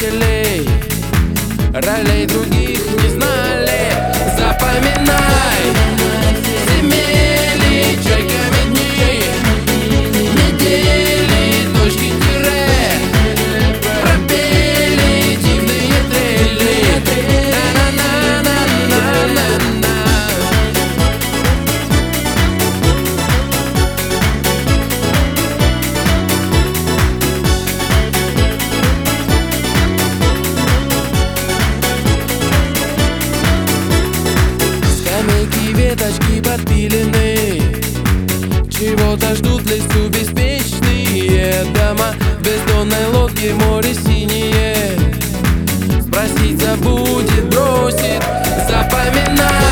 родителей, ролей других не знали. Запоминай, земли чайками дни, недели, точки тире, пропели дивные трели. На-на-на-на-на-на-на. Скамейки, веточки подпилены, чего-то ждут в лесу беспечные дома. В бездонной лодке море синее, спросить забудет, бросит. Запоминай.